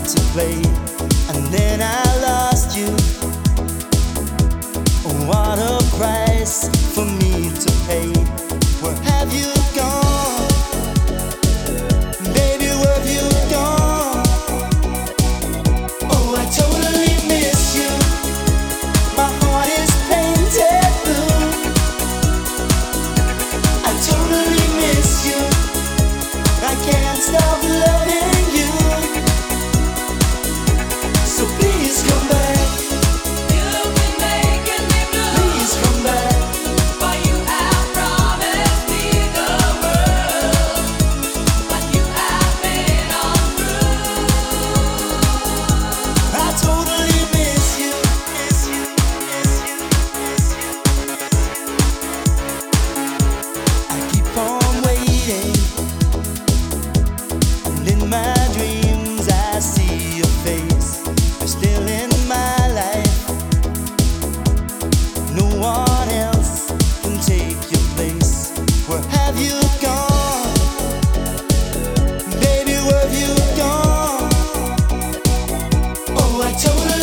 to play, and then I lost you. What a price for me to pay. Where have you gone? Baby, where have you gone? Oh, I totally miss you. My heart is painted blue. I totally miss you. I can't stop loving you. So please come back. I told her